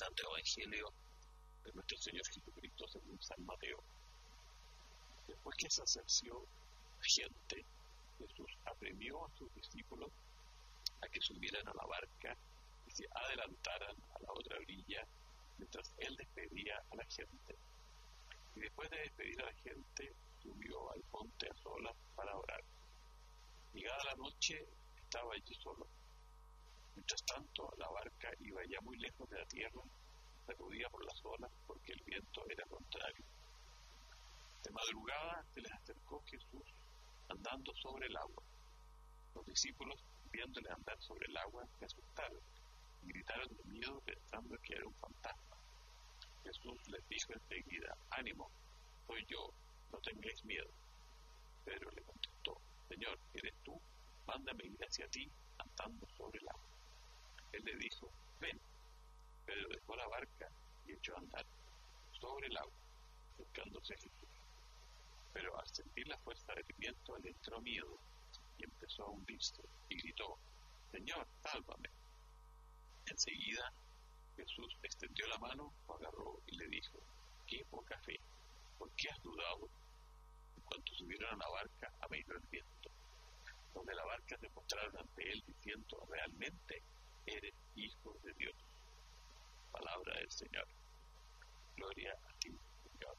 Santo Evangelio de nuestro Señor Jesucristo según San Mateo. Después que se acerció gente, Jesús apremió a sus discípulos a que subieran a la barca y se adelantaran a la otra orilla mientras él despedía a la gente. Y después de despedir a la gente, subió al monte a solas para orar. Llegada la noche, estaba allí solo. Mientras tanto, la barca iba ya muy lejos de la tierra, sacudida por las olas porque el viento era contrario. De madrugada se les acercó Jesús andando sobre el agua. Los discípulos, viéndole andar sobre el agua, se asustaron y gritaron de miedo pensando que era un fantasma. Jesús les dijo enseguida: «Ánimo, soy yo, no tengáis miedo». Pedro le contestó: «Señor, ¿eres tú? Mándame ir hacia ti andando sobre el agua». Él le dijo: «Ven». Pedro dejó la barca y echó a andar sobre el agua, acercándose a Jesús. Pero al sentir la fuerza del viento le entró miedo y empezó a hundirse y gritó: «Señor, sálvame». Enseguida Jesús extendió la mano, lo agarró y le dijo: «Qué poca fe, ¿por qué has dudado?». En cuanto subieron a la barca, amainó el viento. Los de la barca se postraron ante él diciendo: «Realmente eres Hijo de Dios». Palabra del Señor. Gloria a ti, Señor.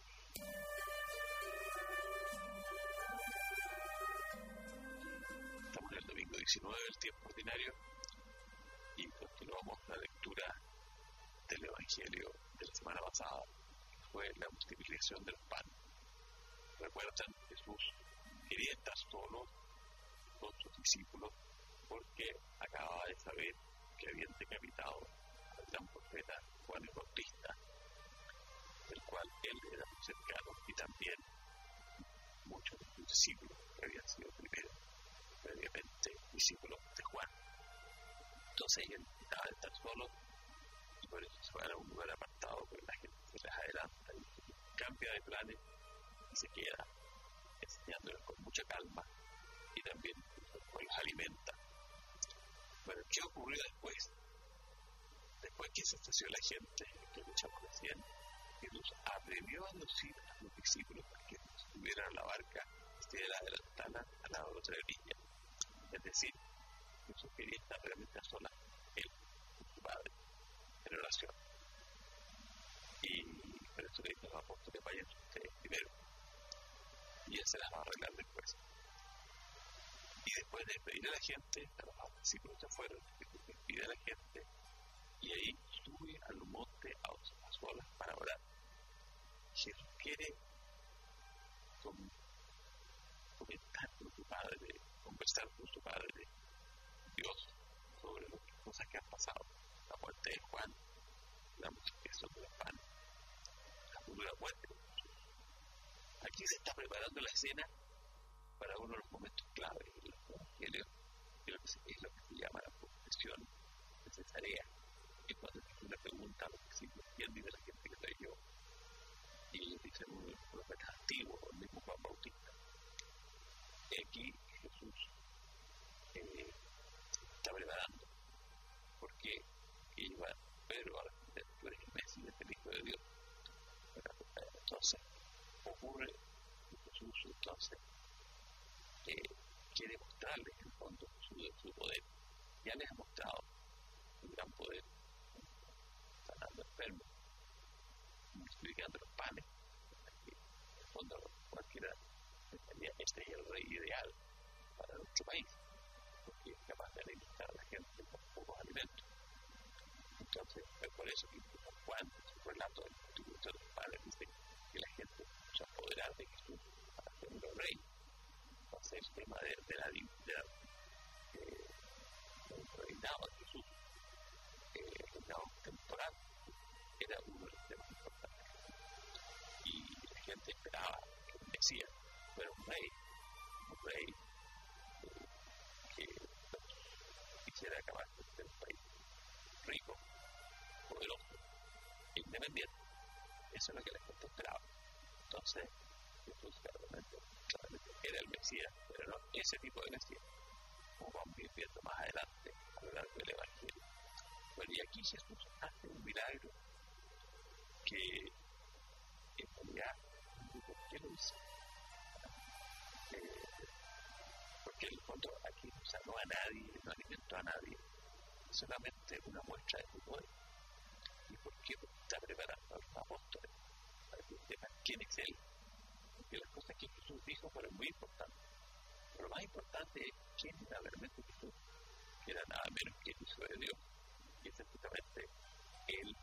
Estamos en el domingo 19 del tiempo ordinario y continuamos la lectura del Evangelio de la semana pasada, que fue la multiplicación del pan. Recuerdan, Jesús quería estar solo con sus discípulos porque acababa de saber que habían decapitado al gran profeta Juan el Bautista, del cual él era muy cercano, y también muchos de sus discípulos que habían sido previamente discípulos de Juan. Entonces él necesitaba estar solo y por eso se va a un lugar apartado, porque la gente se les adelanta y cambia de planes y se queda enseñándoles con mucha calma y también pues, los alimenta. Bueno, ¿qué ocurrió después? Después que se estació la gente, que escuchamos recién, Jesús apremió a los discípulos para que subieran a la barca y se adelantaran a la otra orilla. Es decir, Jesús quería estar realmente a solas, él, con su Padre, en oración. Y por eso le dijo a los apóstoles: «Vayan ustedes primero, y él se las va a arreglar después». Y después de despedir a la gente, los discípulos se fueron, Jesús despide a la gente y ahí sube al monte a solas para orar. Jesús quiere comentar con su Padre, conversar con su Padre, Dios, sobre las cosas que han pasado: la muerte de Juan, la multiplicación de los panes, la futura muerte de Jesús. Aquí se está preparando la escena para uno de los momentos claves del Evangelio, que es lo que se llama la confesión de Cesarea. Es cuando Jesús le pregunta a los discípulos: ¿quién dice la gente que soy yo? Y ellos dicen: un profeta antiguo, el mismo Juan Bautista. Y aquí Jesús está preparando, porque iba Pedro a responder: tú eres el Mesías, el Hijo de Dios. Entonces ocurre que Jesús entonces quiere mostrarles en el fondo su poder. Ya les ha mostrado un gran poder, sanando enfermos, multiplicando los panes. En el fondo cualquiera pensaría: este es el rey ideal para nuestro país, porque es capaz de alimentar a la gente con pocos alimentos. Entonces es por eso que Juan, en su relato del multiplicación de los panes, dice que la gente se apoderará de Jesús para hacerlo rey. Entonces el tema de la divinidad del reinado de Jesús, el reinado temporal, era uno de los temas importantes. Y la gente esperaba que el Mesías fuera un rey que hiciera acabar de ser un país rico, poderoso, independiente. Eso es lo que la gente esperaba. Entonces Jesús claramente era el Mesías, pero no ese tipo de Mesías, como vamos a ir viendo más adelante a lo largo del Evangelio. Bueno, y aquí Jesús hace un milagro que en realidad, ¿por qué lo hizo? Porque en el fondo aquí no sanó a nadie, no alimentó a nadie, solamente una muestra de su poder. ¿Y por qué? Porque está preparando a los apóstoles para que sepan quién es Él. Porque las cosas que Jesús dijo fueron muy importantes. Pero lo más importante es quién era realmente Jesús, que era nada menos que el Hijo de Dios. Y es justamente Él,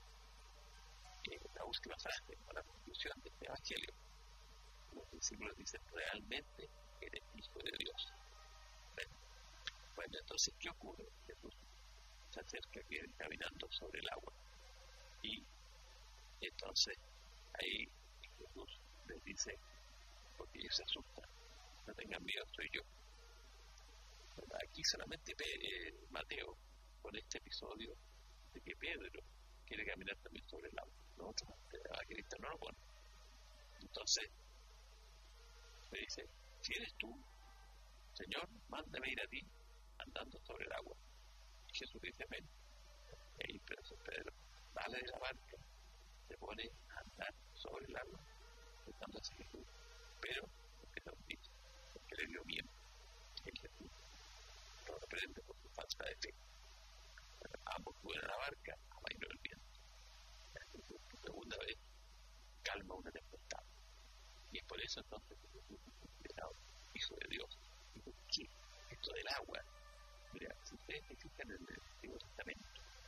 la última frase, la conclusión de este Evangelio. Los discípulos dicen, realmente eres Hijo de Dios. Bueno, entonces, ¿qué ocurre? Jesús se acerca, viene caminando sobre el agua. Y entonces, ahí Jesús les dice, porque ellos se asustan, no tengan miedo, soy yo. Pero aquí solamente Mateo, con este episodio de que Pedro quiere caminar también sobre el agua. Los otros evangelistas no lo ponen. Entonces, le dice, si eres tú, Señor, mándame ir a ti andando sobre el agua. Y Jesús dice, ven. Y ahí Pedro sale de la barca, se pone a andar sobre el agua, estando hacia Jesús. Pero, porque no dice, porque le dio miedo. Y Jesús lo reprende por su falta de fe. Pero ambos suben a la barca, amainó el viento. Jesús, por segunda vez, calma una tempestad. Y es por eso entonces que Jesús es considerado Hijo de Dios. ¿Y por qué? Esto del agua. Mira, si ustedes existen en el Antiguo Testamento,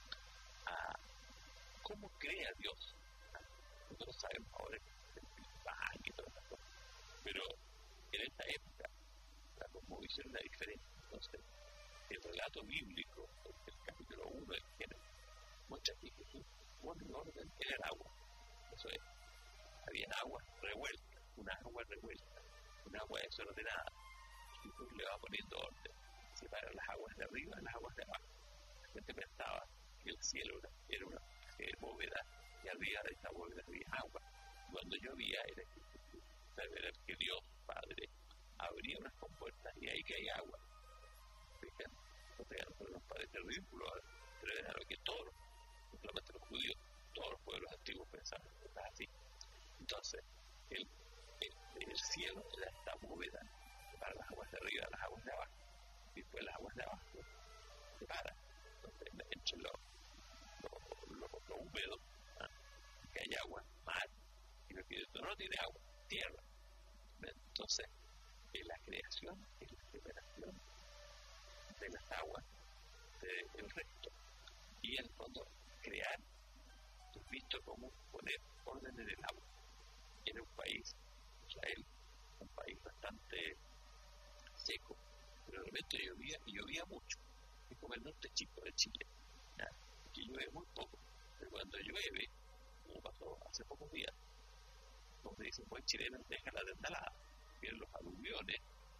¿cómo crea Dios? Nosotros sabemos ahora que el Big Bang y todas esas cosas. Pero en esta época la cosmovisión era diferente. Entonces, el relato bíblico, el capítulo 1 del Génesis, muestra que Jesús pone en orden en el agua. Eso es, había agua revuelta, un agua desordenada. Jesús le va poniendo orden, separa las aguas de arriba y las aguas de abajo. La gente pensaba que el cielo era una bóveda y arriba de esta bóveda había agua. Cuando llovía era que Dios Padre abría unas compuertas y ahí caía agua. Fíjense, a nosotros nos parece ridículo, pero era lo que todos, no solamente los judíos, todos los pueblos antiguos pensaban que era así. Entonces, el cielo era esta bóveda para las aguas de arriba y las aguas de abajo. Y después las aguas de abajo se separan. Entonces, entre lo húmedo, que hay agua, mar, y lo que no tiene agua, tierra. Entonces, la creación es la separación de las aguas del resto. Y en el fondo, crear es visto como poner orden en el agua. Era un país, Israel, un país bastante seco, pero de repente llovía mucho. Es como el norte chico de Chile, que llueve muy poco. Pero cuando llueve, como pasó hace pocos días, como dicen buen chileno, deja la desnalada, vienen los aluviones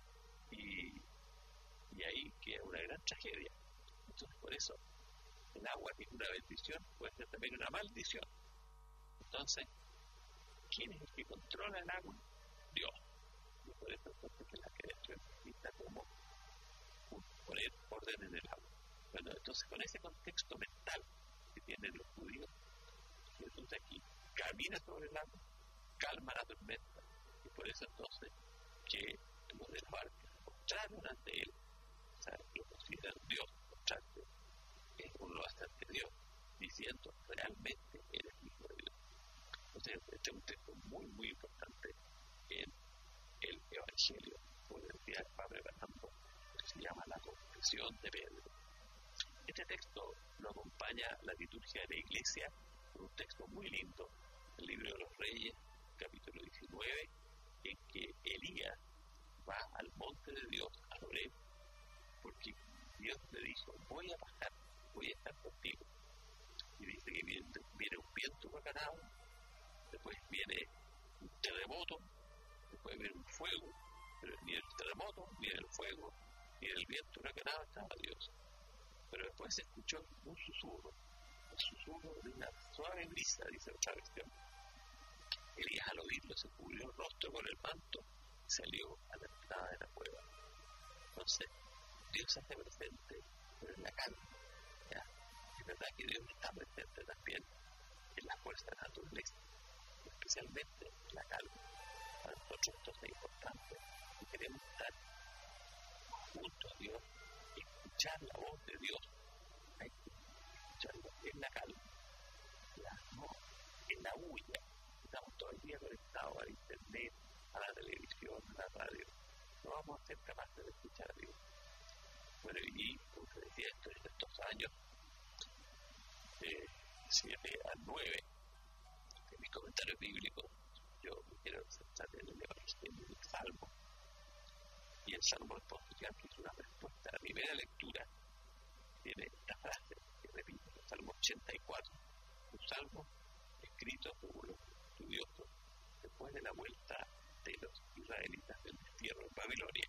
y ahí queda una gran tragedia. Entonces, por eso, el agua, que es una bendición, puede ser también una maldición. Entonces, ¿quién es el que controla el agua? Dios. Y por eso entonces que la creación está como poner orden en el agua. Bueno, entonces con ese contexto mental que tienen los judíos, Jesús aquí camina sobre el agua, calma la tormenta, y por eso entonces que los de la barca mostraron ante él, o sea, lo consideran Dios, mostrarte, es un lo hace ante Dios, diciendo realmente eres hijo de Dios. Entonces, este es un texto muy, muy importante en el Evangelio, por el que va preparando, que se llama la confesión de Pedro. Este texto lo acompaña la liturgia de la Iglesia con un texto muy lindo, el libro de los Reyes, capítulo 19, en que Elías va al monte de Dios, al Horeb, porque Dios le dijo, voy a bajar, voy a estar contigo. Y dice que viene un viento huracanado, después viene un terremoto, después viene un fuego, pero ni el terremoto, ni el fuego, ni el viento huracanado estaba Dios. Pero después se escuchó un susurro, el susurro de una suave brisa, dice otra versión. Elías al oírlo se cubrió el rostro con el manto y salió a la entrada de la cueva. Entonces, Dios se hace presente, pero en la calma, ¿ya? verdad que Dios está presente también en la fuerza naturaleza, especialmente en la calma. Para nosotros esto es importante y queremos estar junto a Dios, escuchar la voz de Dios. Hay que escucharlo en la calma, no en la bulla. Estamos todo el día conectados al internet, a la televisión, a la radio. No vamos a ser capaces de escuchar a Dios. Bueno, y como se decía, en estos años, 7 a 9, en mis comentarios bíblicos, yo me quiero centrar en el Salmo. Y el Salmo responsorial, que es una respuesta a la primera lectura, tiene esta frase que repite, el Salmo 84, un salmo escrito por los estudiosos después de la vuelta de los israelitas del destierro en Babilonia,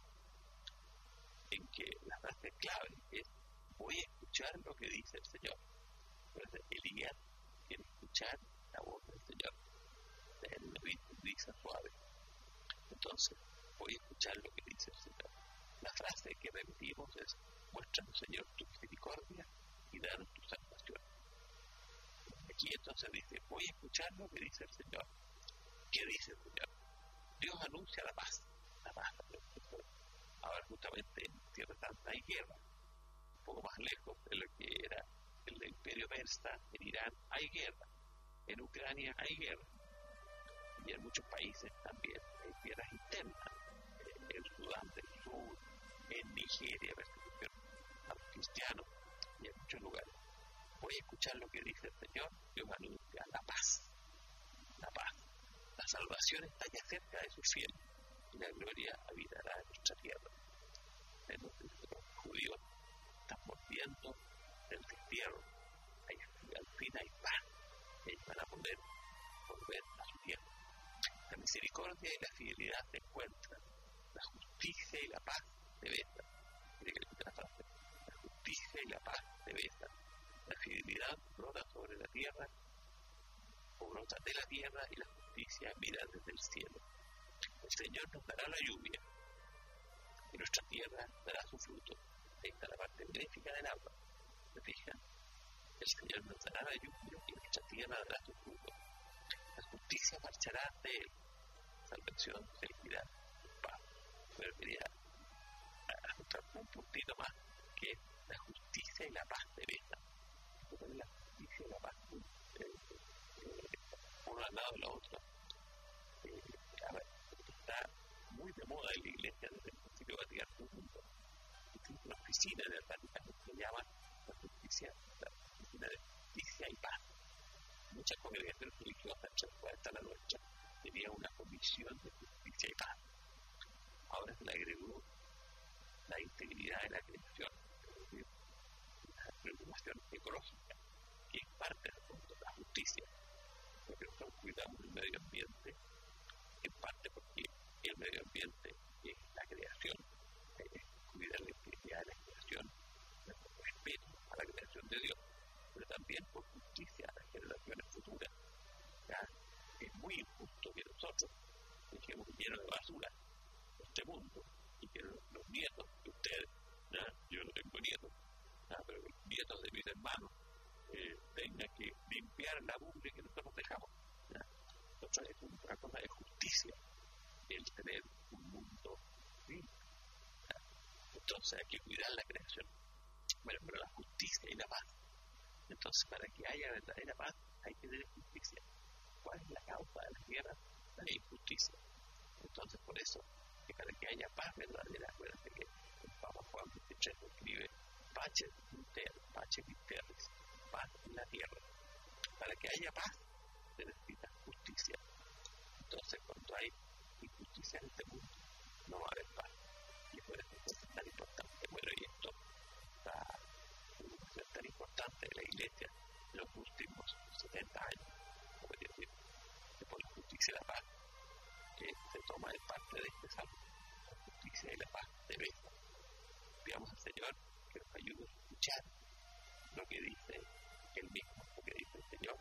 en que la frase clave es: voy a escuchar lo que dice el Señor. Entonces, Elías quiere escuchar la voz del Señor, en una brisa suave. Entonces, voy a escuchar lo que dice el Señor. La frase que repetimos es: muéstranos, Señor, tu misericordia y danos tu salvación. Aquí entonces dice: voy a escuchar lo que dice el Señor. ¿Qué dice el Señor? Dios anuncia la paz. La paz. Ahora justamente en Tierra Santa hay guerra. Un poco más lejos de lo que era el Imperio Persa, en Irán hay guerra. En Ucrania hay guerra. Y en muchos países también hay guerras internas. En Sudán del Sur, en Nigeria, persecución a los cristianos y en muchos lugares. Voy a escuchar lo que dice el Señor. Dios anuncia la paz. La paz. La salvación está ya cerca de sus fieles y la gloria habitará en nuestra tierra. Los judíos están volviendo del destierro. Al fin hay paz. Ellos van a poder volver a su tierra. La misericordia y la fidelidad se encuentran. La justicia y la paz se besan. Mire que le la frase. La justicia y la paz se besan. La fidelidad brota sobre la tierra, o brota de la tierra, y la justicia mira desde el cielo. El Señor nos dará la lluvia, y nuestra tierra dará su fruto. Ahí está la parte benéfica del agua. ¿Se fijan? El Señor nos dará la lluvia, y nuestra tierra dará su fruto. La justicia marchará de él. Salvación, felicidad, paz. Pero quería ajustar un puntito más, que la justicia y la paz se besan. La justicia y la paz, uno al lado de la otra. Está muy de moda en la iglesia desde el Concilio Vaticano II. Existe una oficina en el Vaticano que se llama la oficina de justicia y paz. Muchas congregaciones religiosas, hasta la nuestra, tenían una comisión de justicia y paz. Ahora se le agregó la integridad de la creación, es decir, la preocupación ecológica, que es parte del fondo de la justicia. Porque nosotros cuidamos del medio ambiente, en parte porque el medio ambiente es la creación, cuidar la integridad de la creación, respeto a la creación de Dios, pero también por justicia a las generaciones futuras. ¿Ya? Es muy injusto que nosotros dejemos lleno de basura este mundo y que los nietos de ustedes, ¿ya? Yo no tengo nietos, ¿ya? Pero los nietos de mis hermanos tengan que limpiar la mugre que nosotros dejamos. ¿Ya? Entonces es una cosa de justicia el tener un mundo limpio. ¿Ya? Entonces hay que cuidar la creación. Bueno, pero la justicia y la paz. Entonces, para que haya verdadera paz hay que tener justicia. ¿Cuál es la causa de la guerra? La injusticia. Entonces, por eso, que para que haya paz verdadera, acuérdense que el Papa Juan XXIII escribe Pace Terris, paz en la tierra. Para que haya paz se necesita justicia. Entonces, cuando hay injusticia en este mundo, no va a haber paz. Y por eso es tan importante. Bueno, y esto es tan importante de la Iglesia en los últimos 70 años, podría decir, que por la justicia y la paz que se toma de parte de este salmo. La justicia y la paz de beso. Pidamos al Señor que nos ayude a escuchar lo que dice Él mismo, lo que dice el Señor,